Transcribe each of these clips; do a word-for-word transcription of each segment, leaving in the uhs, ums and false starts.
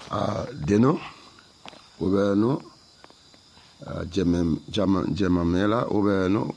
Uh, deno ubeno uh, jemem jama jemamela ubeno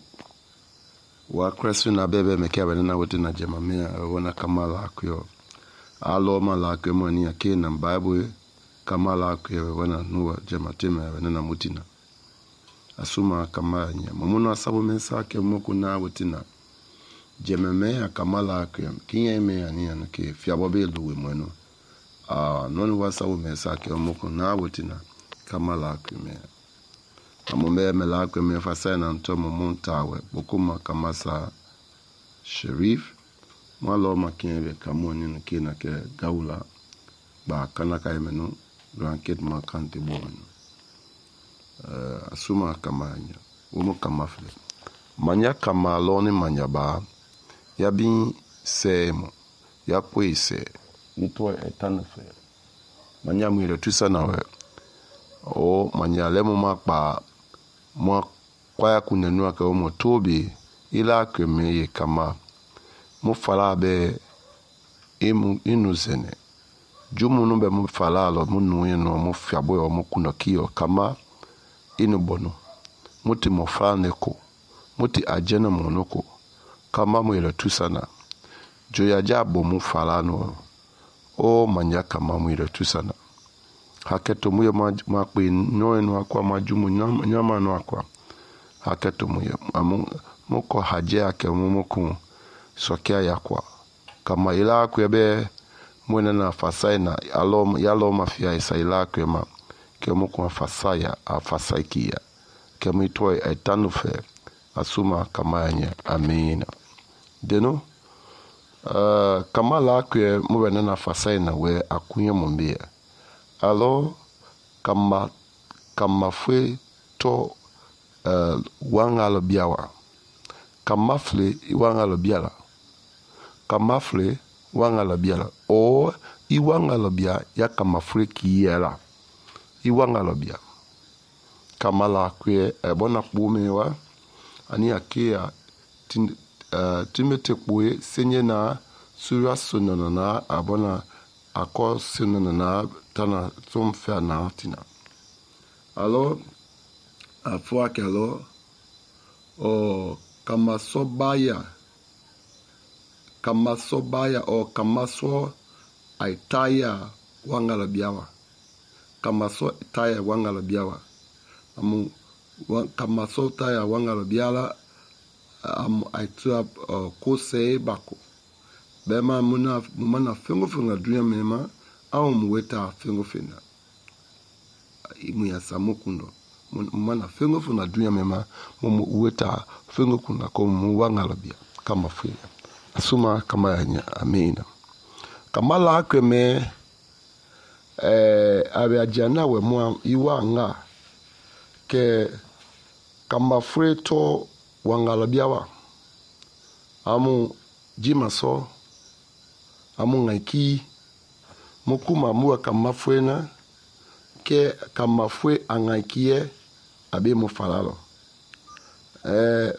wa kresu na bebe mekiabe na wote na jemamela wana kamala akyo alo mala akyo mani ake na bible kamala akyo wana nuwa jemateme wana mutina asuma kamanya mamuno asabu mensa ke moku na wote na jememe kamala akyo kinya me ani anake fiabobe luwe mweno ah non wasa wo mensa ke moku na wote na kamala akyo me amombe mela akyo me fasa na ntomo montawe bokuma kamasa Sherif malo makinwe kamoni nkina ke gaula ba kanaka emenu blanket makante bon uh, asuma kamanya umo kamafle manya kamaloni manya ba yabi semo ya poise nitwa etanafe manya mwile tusana we o manya lemo makpa mwa kwaya kunenua ka omo tobi ila kemeye kama mu fala be imu inuzene jumu numbe mu fala lo mu nuye no mu fiabo yo mu kunokiyo kama inu bono muti mo franeko muti ajena monoko kama mu ile tusana joya jabo mu fala no o manya kama mu ile tusana haketo mu yo ma pe no eno akwa majumu nyama no akwa haketo mu yo amu moko haje ake mu moku sokia yakwa kama ila kwebe mwena na fasaina alom yalo mafia isa ila kwema kemo kwa fasaya afasaikia kemo itoi etanufe asuma kama yanye amina deno uh, kama la kwe mwena na fasaina we akunye mumbia alo kama kama fwe to uh, wangalo biawa kama fle iwangalo biala kamafle wangala biala o iwangala bia ya kamafle kiyela iwangala bia kamala kwe ebona kpumewa ani akia tin uh, timete kwe senye na sura sonana na abona akọ sonana na tana somfa na tina alo afwa kalo o kamasobaya kamasobaya o kamaso aitaya wangala biawa kamaso aitaya wangala biawa amu wa, kamaso taya wangala biala amu aitua uh, kose bako bema muna muna fengo fenga dunia mema au muweta fengo fena imu ya samukundo muna fengo fenga dunia mema mumu uweta fengo kuna komu wangala bia kama fena asuma kama yanya amina kama la kweme eh abe ajana we mo iwa nga ke kama freto wangala biawa amu jimaso amu ngaiki mukuma muwa kama fwena ke kama fwe angaikie abe mu falalo eh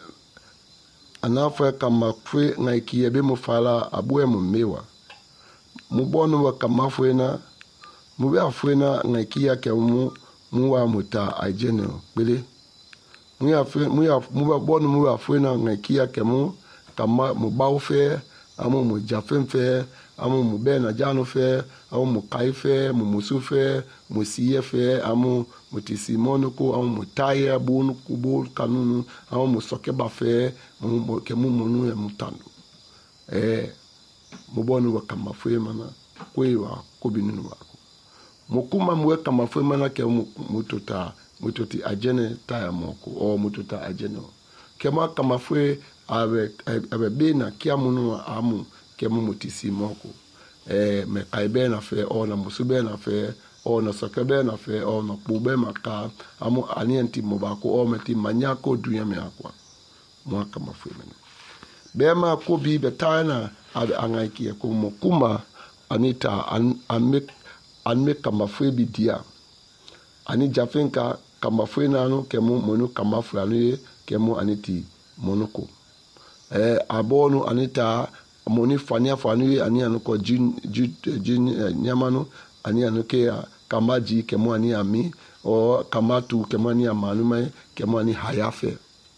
anafa kama fwe ngaiki ebe mu fala abue mu mewa mubonu wa kama fwena muwe afwena ngaiki yake mu muwa muta ajene bele muya afwe muya muwa bonu muwa afwena ngaiki yake mu kama mubaufe amu mujafemfe amu mubena janofe amu mukaife mu musufe musiyefe amu mutisimonu amu mutaye bunu kubu kanunu amu musokeba fe mu kemu munu ya mutano eh mubonu wakama fwe mana kwewa kubinunu wako mukuma mwe kama fwe mana ke mututa mututi ajene taya moko o mututa ajene kema kama fwe abe abe bena kia munu amu kemu mutisimoko eh me kaibena fe o na musube na fe o na sokebe na fe o na pube maka amu anienti mobako o meti manyako dunya me akwa mwaka mafwemene bema ko bi betana abe angaiki ko mokuma anita an amek anme kama fwebi dia ani jafenka kama fwena no kemu monu kama fwanu kemu aniti monuko eh abonu anita moni fania fanu ani anuko jin jin nyamano ani anuke kamaji kemwani ami o kamatu kemwani amanume kemwani hayafe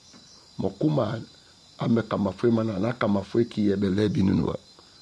mokuma ame kamafwe mana na kamafwe ki ebele binunwa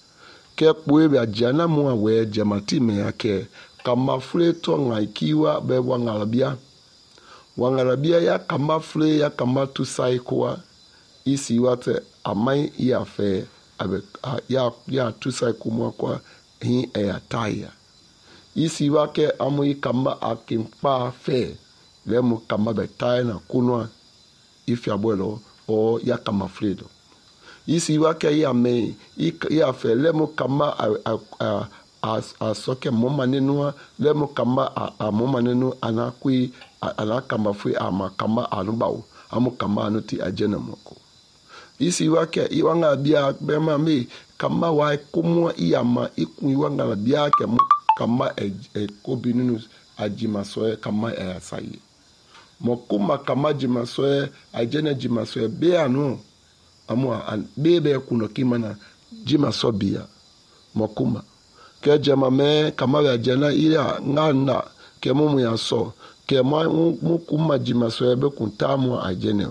ke kwe be ajana mu awe jamati me yake kamafwe to ngaikiwa be wangalabia wangalabia ya kamafwe ya kamatu saikuwa isi wate amai yafe abe ya ya tu saikumwa kwa hi e ataya isi wake amu kama akimpa fe lemu kama betai na kunwa ifi abuelo o ya kama fredo isi wake ya me ya fe lemu kama a a a, a, a soke moma nenua lemu kama a, a moma nenu anakui ana kama fwe ama kama anubau amu kama anuti ajena moko isi wake iwanga bia bema me kama wa kumwa iyama iku iwanga bia ke mu kama e, e kobinunu ajimasoe kama e asaye mokuma kama jimasoe ajene jimasoe be anu amu bebe kuno kimana jimasobia mokuma ke jama me kama ya jena ila ngana ke mumu ya so ke mu kuma jimasoe be kuntamu ajene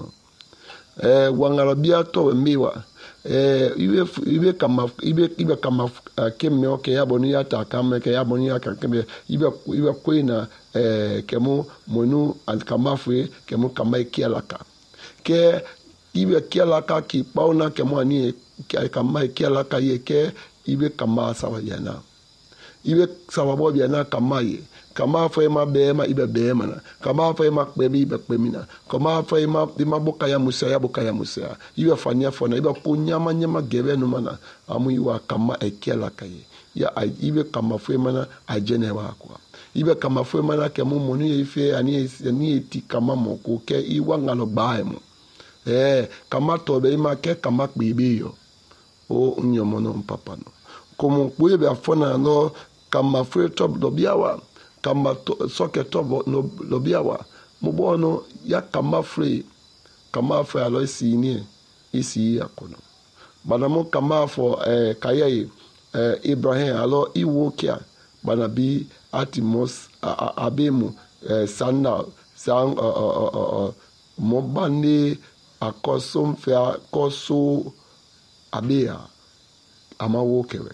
eh wangarabia to miwa eh ibe ibe kama ibe ibe kama uh, kemme okay yaboni ata kama ke yaboni aka kemme ibe ibe kwena eh kemu monu alkamafwe kemu kama ikialaka ke ibe kialaka ki pauna kemu ani kama ikialaka yeke ibe kama sawa yana ibe sawa bo yana kama ye kama fa ma be ma ibe be ma na kama fa ma kpe bi be kpe mi na kama fa ma di ma boka ya musa ya boka ya musa ibe fania fona ibe ko nyama nyama gebe no mana amu iwa kama ekela kai ya ibe kama fa ma na ajene wa kwa ibe kama fa ma na ke mu monu ife ani ani eti kama moko ke iwa ngalo bae mu eh kama to be ma ke kama kpe bi yo o nyomo no papa no komo kwe be afona no kama fa top do biawa kama to, soke tobo no lobiawa mubono ya kama free kama free alo isi ni isi yakono bana mo kama fo eh kayayi eh Ibrahim alo iwokia bana bi atimos abemu eh sanna sang uh, uh, uh, uh, mo bande akosom fe akoso abia amawokewe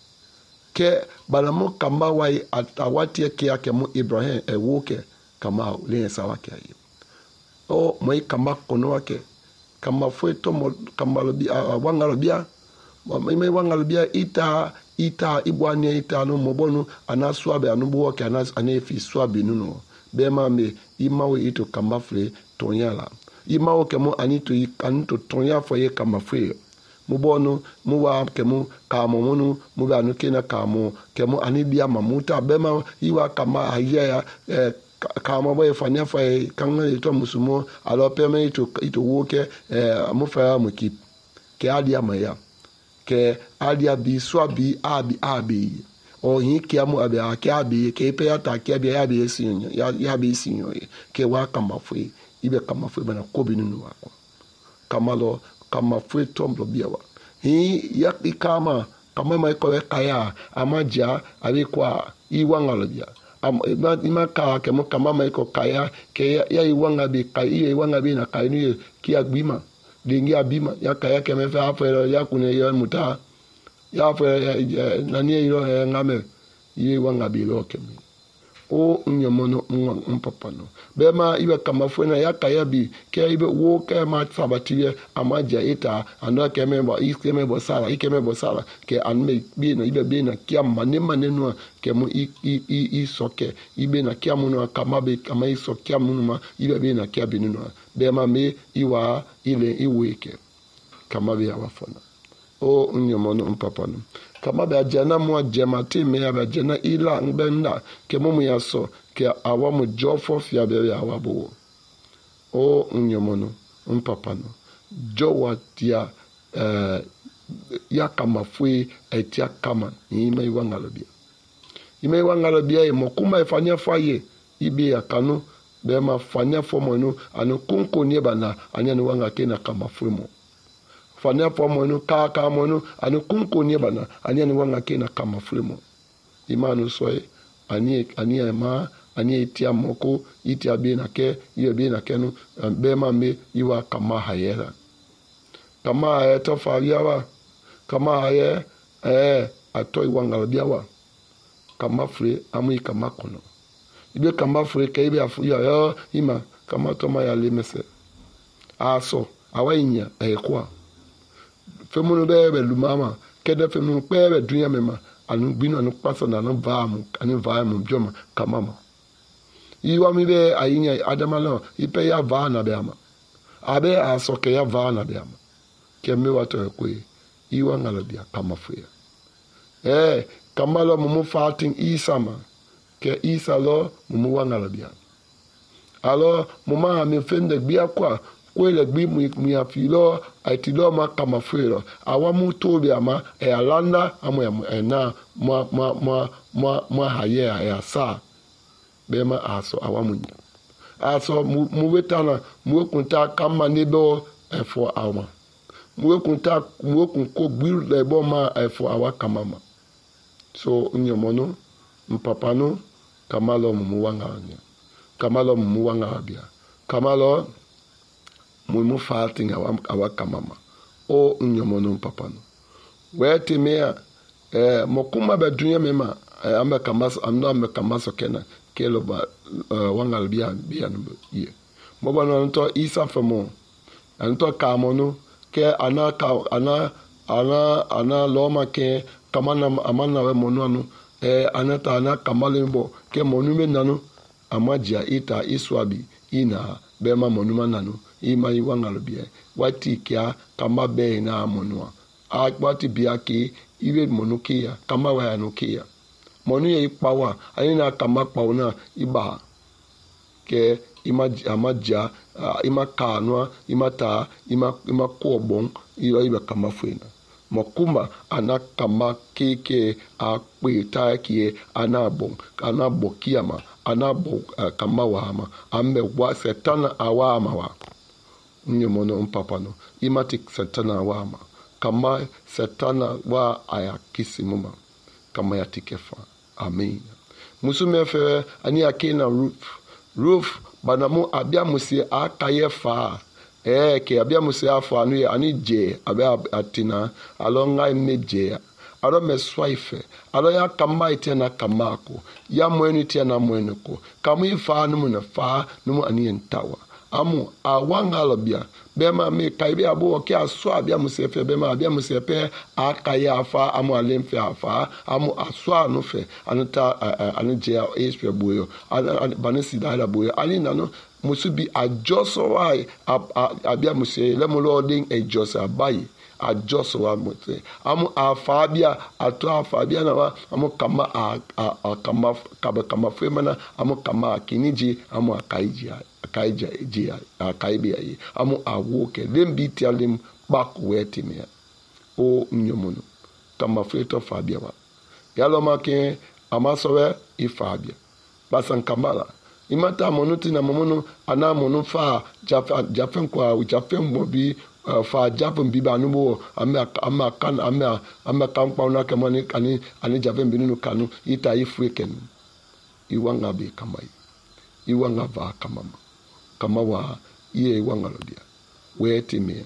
ke balamo kamba wai atawati ke yake mu Ibrahim ewoke kama le sawa ke ayi o moi kamba kono wake kama foi to kamba lobi wanga lobia mai wanga lobia ita ita ibwane ita no mobonu anaswabe anubo ke anas anefi swabe nuno be ma me imawe ito kamba fle tonyala imawo ke mo anito anito tonya foye kamba fle mubono muwa kemu kamo munu muba nukena kamo kemu anibia mamuta bema iwa kama ayaya eh, kama boye fanya fa kanga ito musumo alo peme ito ito woke eh, mufa muki ke adia maya ke adia bi swabi abi abi o yin ke amu abi ke abi ke pe ata ke abi abi esinyo ya ya bi esinyo ke wa kama fwe ibe kama fwe bana kobi nunu wako kama lo kama fwe tombo biawa hi yak ikama kama mai ko kaya amaja alikuwa iwanga bia am ima ka ke mo kama mai ko kaya ke ya, ya iwanga bi kai iwanga bi na kai ni ki agbima dingi abima ya kaya ke me fa fa ya kune ya muta ya fa na ni iro ngame iwanga bi lo ke mi o nyomono mpapano bema ibe kama fwena ya kaya bi ke ibe wo ke ma sabatiye amaja ita ando ke membo ike membo sala ike membo sala ke anme bi na ibe bi na kia mane mane no ke mu i i i soke ibe na kia mu no kama be kama i soke mu no ibe bi na kia bi no bema me iwa ile iweke kama bi awafona o nyomono mpapano kama be ajana mo ajemati me ya ajana ila ngbenda ke mo ya so ke awa mo jofo fia be ya wabo o nyomono mpapano jowa tia eh ya kama fui etia kama ni mai wangalobia ime wangalobia e mo kuma efanya faye ibi ya kanu be ma fanya fomo no anu kunko ni bana anya ni wanga kena kama fui mo fanya fomo no ka ka mo no anu kunko ni bana anya ni wanga kena kama fui mo imanu soe ani ani ma ani itia moko itia be na ke ye be na ke no be ma me iwa kama hayera kama haye to fa yawa kama haye eh atoi wanga biawa kama fre amu kama kono ibe kama fre ke ibe afu ya yo ima kama to ma ya lemese aso awainya ekwa femunu be be lumama kede femunu pe be dunya mema anu gbinu anu paso na anu vaamu anu vaamu joma kama ma iwa mi be ayinya adamala ipe ya va na be ama abe aso ke ya va na be ama ke me wato ekwe iwa ngala bia kama fre eh kama lo mumu fatin isama ke isa lo mumu wangala bia alo muma mi fende bia kwa kwele gbi mu ya filo aitilo ma kama fero awamu tobi ama e alanda amu ya na ma ma ma ma ma haye ya sa bema aso awamu aso mu wetana mu kunta kama nebo efo awa mu kunta mu kun ko gbi lebo ma efo awa kama ma so nyomono mpapano kamalo mu wanganya kamalo mu wangala bia kamalo mumu fating awa awa kamama o nyomono mpapano wete mea eh mokuma be dunya mema eh, amba kamaso amno amba kamaso kena kelo ba uh, wangal bia bia no ye mo bano nto isa famo nto kamono ke ana ka ana ana ana loma ke kamana amana we monuano eh anata ana kamalembo ke monume nanu amajia ita iswabi ina bema monuma nanu ima iwangalo bia wati kia kama be na monua a wati bia ki iwe monukia kama wa nukia monu ye ipawa ayina kama pauna iba ke ima amaja uh, ima kanwa ima ta ima ima kobon ilo iba kama fuena mokuma ana kama keke a kwita kie anabon anabo kiama anabo uh, kama wama ame wa setana awama wa nyomono mpapano imati setana awama kama setana wa ayakisimuma kama yatikefa amen musume fe ani akina roof roof banamu abia musi akaye fa eh ke abia musi afa anu ye ani je abia atina alonga meje aro meswaife alo ya kama itena kamako ya mwenu tena mwenuko kamu ifa numu na fa numu ani entawa amu awangalo bia bema me kaibe abo ke aso abia musefe bema abia musepe akaya afa amu alemfe afa amu aso anu fe anuta anuje espe boyo banesi dala boyo ali nano musubi ajoso wa abia muse lemo loading ajoso abai ajoso wa mute amu afabia ato afabia na wa amu kama a, a, a kama kama kama femana amu kama kiniji amu akaiji akaija ji akaibi ayi amu awoke lembi tialim bakweti me o nyomono kama freto fabia wa yalo make amasowe ifabia basan kamala imata monuti na momono ana monu fa jafa jafen kwa jafen mobi Uh, fa japon biba nubo ame ame kan ame ame kan pa una kemani kani ani javen binunu kanu ita ifweken iwanga be kamai iwanga va kamama kamawa iye iwanga lodia weti me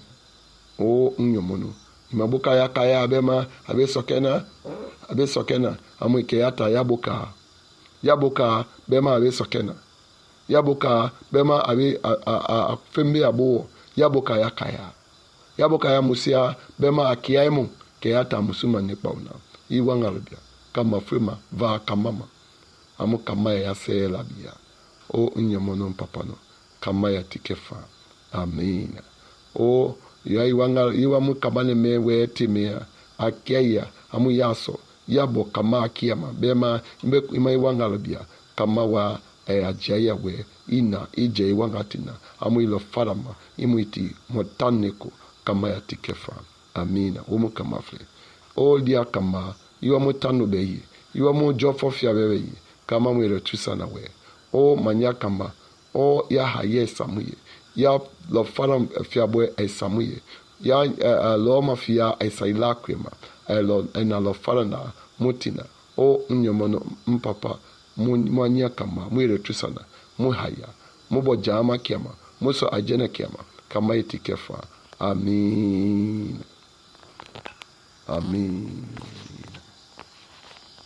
o nyomono imabuka ya kaya abema abe sokena abe sokena amuike yata yabuka yabuka bema abe sokena yabuka bema abe a, a, a, a fembe abo yabuka ya kaya yaboka ya musia bema akiaimu ke ata musuma ni pauna iwangalbia kama frima va kamama amu kama ya sela bia o nyamono papano kama ya tikefa amen o ya iwangal iwamu kabane mewe timia akia amu yaso yabo kama akiama bema imbe ima iwangalbia kama wa e ajaya we ina ije iwangatina amu ilo farama imuiti motaniko kama ya tikefa amina umu kama fle o dia kama iwa mutanu beyi iwa mu jofo fia beyi kama mwere tusana we o manya kama o ya haye samuye ya lo fara fia boy e samuye ya uh, uh, lo mafia e saila kwema e lo ena lo fara na mutina o nyomono mpapa mu anya kama mu iretu sana mu haya mu bo jama kiama mu so ajena kiama kama itikefa. Amin. Amin.